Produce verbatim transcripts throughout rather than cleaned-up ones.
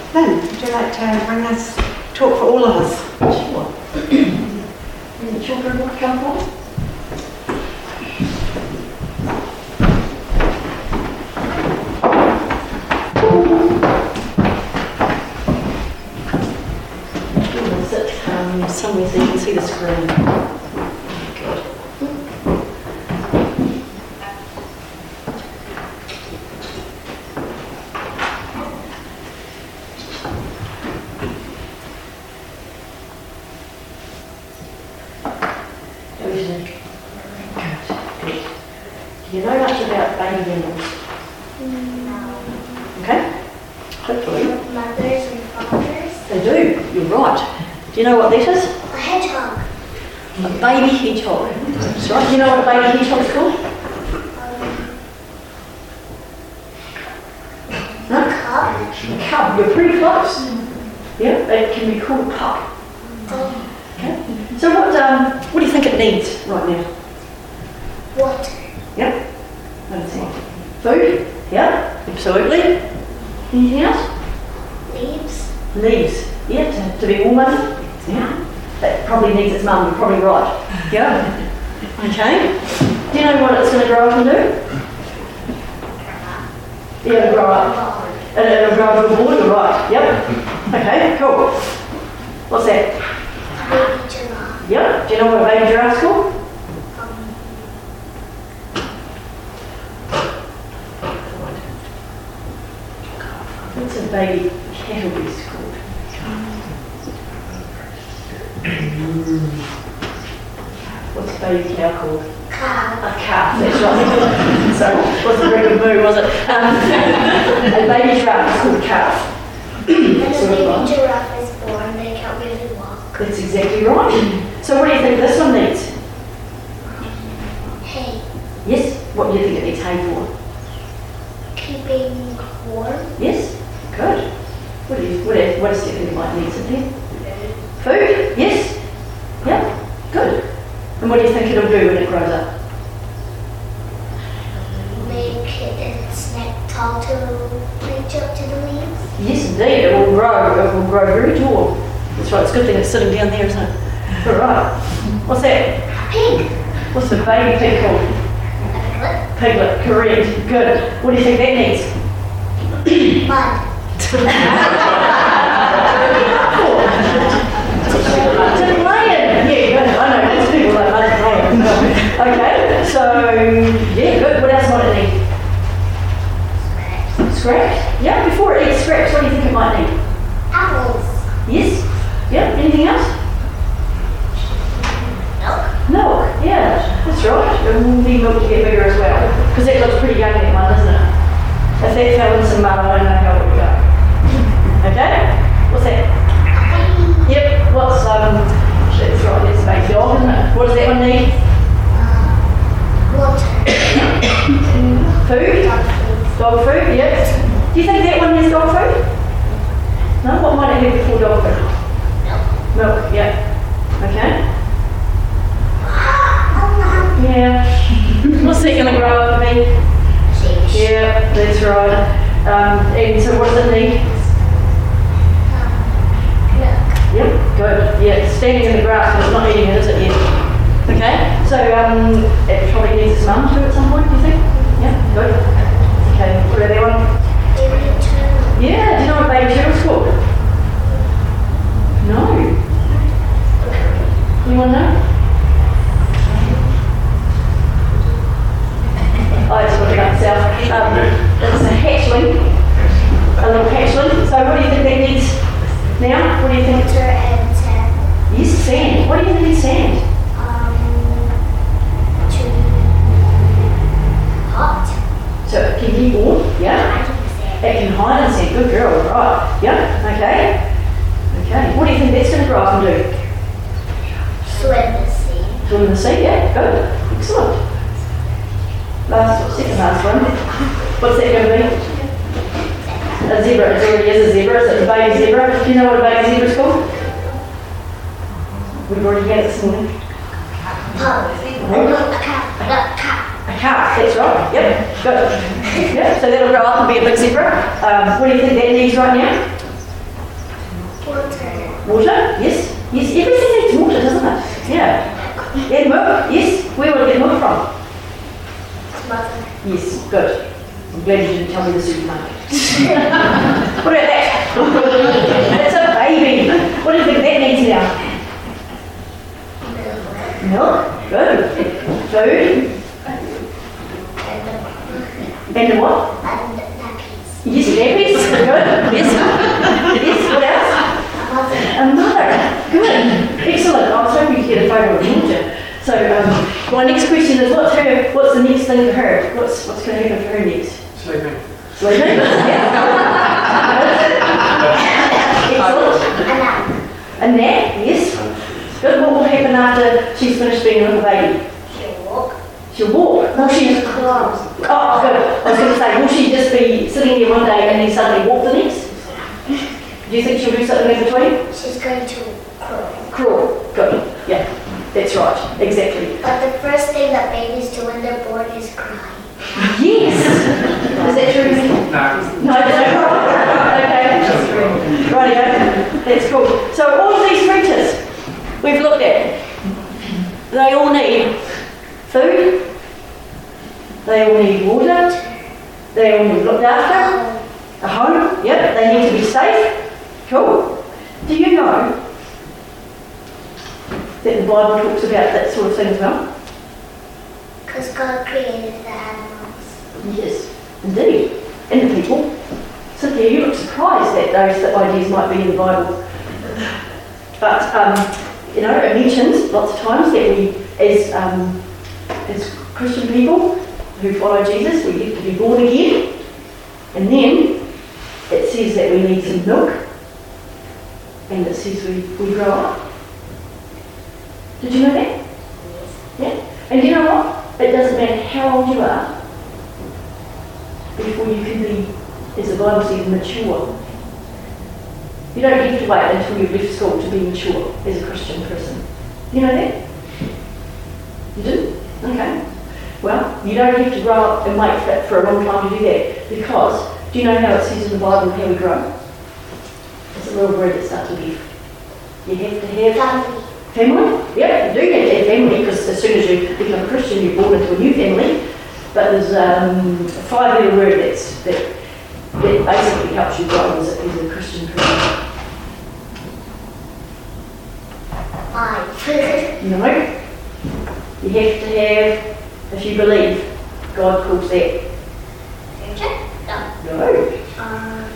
Len, would you like to bring us, talk for all of us? Sure. Any children want to come forward? Sit um, somewhere so you can see the screen. Good. Do you know much about baby animals? No. Okay? Hopefully. Mothers and fathers. They do, you're right. Do you know what that is? A hedgehog. A baby hedgehog. That's right. Do you know what a baby hedgehog is called? No? Cub. A cub. You're pretty close. Yeah, it can be called a pup. Okay. So what um what do you think it needs right now? Water. Yep. Let's see. Food? Yeah, absolutely. Anything else? Leaves. Leaves. Yeah, to, to be warmer. Yeah. That probably needs its mum, you're probably right. Yeah. Okay. Do you know what it's going to grow up and do? Yeah, it'll grow up. And it'll grow up to a board, you're right. Yep. Okay, cool. What's that? Baby giraffe. Yep. Do you know what a baby giraffe's called? Um, What's a baby cattle beast called? What's a baby cow called? cow. A calf, that's right. So, wasn't a very good move, was it? Um, a baby giraffe is called a calf. When a Sort of baby right. giraffe is born, they can't really walk. That's exactly right. So what do you think this one needs? Hay. Yes? What do you think it needs hay for? Keeping warm. Yes? Good. What do you, what, else- what else do you think it might need, Cynthia? Food? Yes? Yeah? Good. And what do you think it'll do when it grows up? Make it its neck tall to reach up to the leaves. Yes, indeed. It will grow. It will grow very tall. That's right. It's a good thing it's sitting down there, isn't it? All right. What's that? Pig. What's the baby pig called? A Piglet. Correct. Good. What do you think that needs? piglet. Mud. To lion. Yeah, good. I know. Lots of people like lion. Okay. So, yeah, good. What else might it need? Scraps? Yeah, before it eats scraps, what do you think it might need? Apples. Yes? Yeah, anything else? Milk. Milk, yeah, that's right. It will need milk to get bigger as well. Because that looks pretty young, that one, doesn't it? If that fell in some mud, I don't know how it would go. Okay? What's that? Yep, what's, um, that's right, that's a baby dog, isn't it? What does that one need? Water. Food? Dog food. Dog food, yep. Do you think that one has dog food? No? What might it have before dog food? Milk. Milk, yeah. Okay. Ah, Yeah. What's that going to grow up to be? sheesh. Yeah, that's right. Um, and so what does it need? Um, milk. Yep, good. Yeah, it's standing in the grass but it's not eating it, is it yet? Okay, so um, it probably needs its mum too at some point, do you think? Yeah, good. Okay, what about that one? Baby turtle. Yeah, do you know what baby turtle's called? No. Anyone know? I just looked it up myself. Um, it's a hatchling, a little hatchling. So what do you think that needs now? What do you think? Water and sand. Yes, sand. What do you think is sand? Um, to hot. So it can keep warm, yeah? I think sand. It can hide in sand. Good girl, right. Yeah, okay. Okay. What do you think that's going to grow up and do? Swim the sea. Swim in the sea, yeah? Good. Excellent. Last, second last one. What's that going to be? A zebra. It already is a zebra. Is it a baby zebra? Do you know what a baby zebra is called? We've already had it this morning. Pug. No, a cow. No, cow. A calf, that's right. Yep, good. Yeah, so that'll grow up and be a big zebra. Um, what do you think that needs right now? Water, yes. Yes, everything needs water, doesn't it? Yeah. Yeah, milk, yes. Where will I get milk from? Mother. Yes, good. I'm glad you didn't tell me the supermarket. What about that? That's a baby. What do you think that needs now? Milk, good. Food. And the what? And nappies. Yes, nappies, good. Yes. Yes, what else? A mother. Good. Excellent. I was hoping to get a photo of Georgia. So um, my next question is, what's her? What's the next thing for her? What's what's going to happen for her next? Sleeping. Sleeping. Yeah. Excellent. A nap. A nap. Yes. Good. What will happen after she's finished being a little baby? She'll walk. She'll walk. Will she? Clothes. Oh, good. I was going to say, will she just be sitting there one day and then suddenly walk the next? Do you think she'll do something in between? She's going to crawl. Crawl. Good. Yeah. That's right. Exactly. But the first thing that babies do when they're born is cry. Yes. Is that true? No. No, okay. Rightio. That's cool. So all of these creatures we've looked at, they all need food, they all need water, they all need looked after, a home, yep, they need to be safe. Cool. Do you know that the Bible talks about that sort of thing as well? Because God created the animals. Yes, indeed. And the people. Cynthia, you look surprised that those ideas might be in the Bible. But, um, you know, it mentions lots of times that we, as, um, as Christian people who follow Jesus, we have to be born again. And then it says that we need some milk. And it says we, we grow up. Did you know that? Yeah. And you know what? It doesn't matter how old you are before you can be, as the Bible says, mature. You don't have to wait until you've left school to be mature as a Christian person. You know that? You do? Okay. Well, you don't have to grow up and wait for, for a long time to do that, because do you know how it says in the Bible how we grow? It's a little word that starts with F. You have to have Family. family? Yeah, you do have to have family, because as soon as you become a Christian, you're born into a new family. But there's um, a five-letter word that's, that, that basically helps you grow as a, as a Christian person. Five. No. You have to have, if you believe, God calls that. Future? No. No. Um,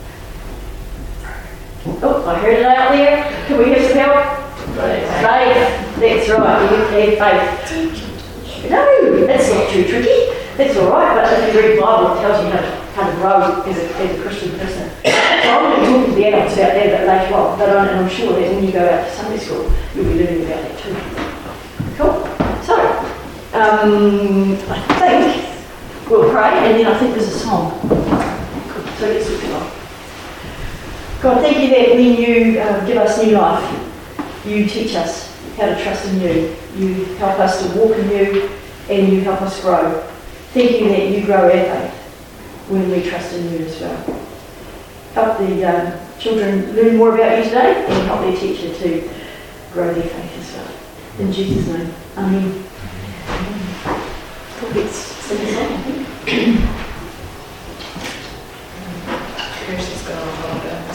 Oh, I heard it out there. Can we have some help? Faith. That's right. You have to have faith. No, that's not too tricky. That's all right, but if you read the Bible, it tells you how to, how to grow as a, as a Christian person. So I'm going to talk to the adults about that a bit later on, but I'm, I'm sure that when you go out to Sunday school, you'll be learning about that too. Cool. So, um, I think we'll pray, and then I think there's a song. Cool. So let's look it up. God, thank you that when you uh, give us new life, you teach us how to trust in you. You help us to walk in you, and you help us grow. Thank you that you grow our faith when we trust in you as well. Help the um, children learn more about you today, and help their teacher to grow their faith as well. In Jesus' name, amen. Let's sing a song, I think. Here's just going a little bit.